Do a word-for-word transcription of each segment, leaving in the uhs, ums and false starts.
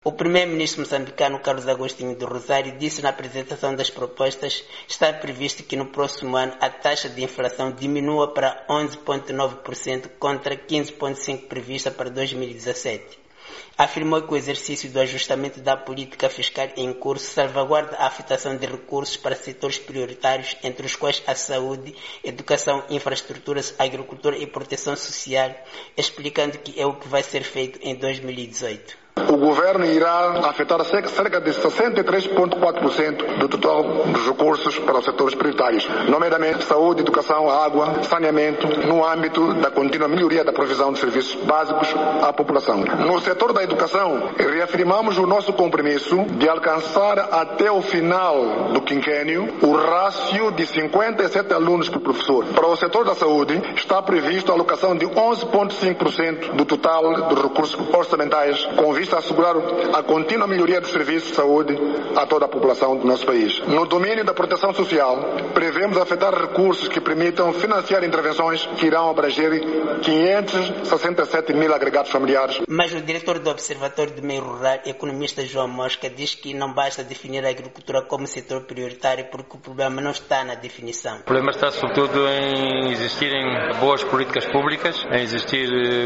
O primeiro-ministro moçambicano Carlos Agostinho do Rosário disse na apresentação das propostas está previsto que no próximo ano a taxa de inflação diminua para onze vírgula nove por cento contra quinze vírgula cinco por cento prevista para dois mil e dezassete. Afirmou que o exercício do ajustamento da política fiscal em curso salvaguarda a afetação de recursos para setores prioritários, entre os quais a saúde, educação, infraestruturas, agricultura e proteção social, explicando que é o que vai ser feito em dois mil e dezoito. O governo irá afetar cerca de sessenta e três vírgula quatro por cento do total dos recursos para os setores prioritários, nomeadamente saúde, educação, água, saneamento, no âmbito da contínua melhoria da provisão de serviços básicos à população. No setor da educação, reafirmamos o nosso compromisso de alcançar até o final do quinquênio o rácio de cinquenta e sete alunos por professor. Para o setor da saúde, está previsto a alocação de onze vírgula cinco por cento do total dos recursos orçamentais, com vista a assegurar a contínua melhoria dos serviços de saúde a toda a população do nosso país. No domínio da proteção social, prevemos afetar recursos que permitam financiar intervenções que irão abranger quinhentos e sessenta e sete mil agregados familiares. Mas o diretor do Observatório do Meio Rural, economista João Mosca, diz que não basta definir a agricultura como setor prioritário porque o problema não está na definição. O problema está sobretudo em existirem boas políticas públicas, em existir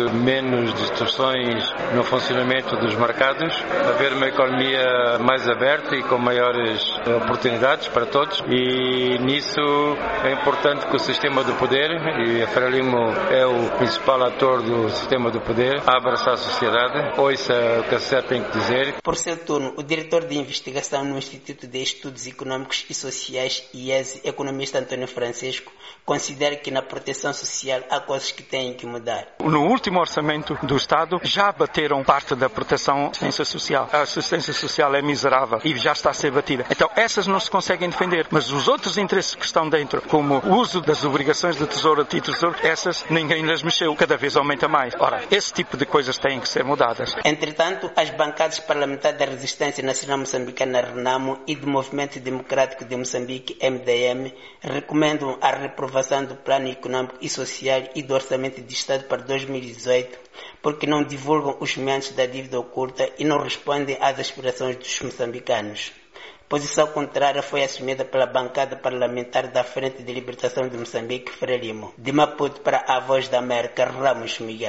menos distorções no funcionamento dos mercados, haver uma economia mais aberta e com maiores oportunidades para todos, e nisso é importante que o sistema do poder, e a Frelimo é o principal ator do sistema do poder, abraça a sociedade, ouça o que a sociedade tem que dizer. Por seu turno, o diretor de investigação no Instituto de Estudos Econômicos e Sociais, I E S, economista António Francisco, considera que na proteção social há coisas que têm que mudar. No último orçamento do Estado já bateram parte da proteção assistência social. A assistência social é miserável e já está a ser batida. Então essas não se conseguem defender, mas os outros interesses que estão dentro, como o uso das obrigações do Tesouro a título de Tesouro, essas ninguém lhes mexeu, cada vez aumenta mais. Ora, esse tipo de coisas têm que ser mudadas. Entretanto, as bancadas parlamentares da Resistência Nacional Moçambicana, RENAMO, e do Movimento Democrático de Moçambique, M D M, recomendam a reprovação do Plano Econômico e Social e do Orçamento de Estado para dois mil e dezoito, porque não divulgam os meandros da dívida oculta e não respondem às aspirações dos moçambicanos. Posição contrária foi assumida pela bancada parlamentar da Frente de Libertação de Moçambique, Frelimo. De Maputo para a Voz da América, Ramos Miguel.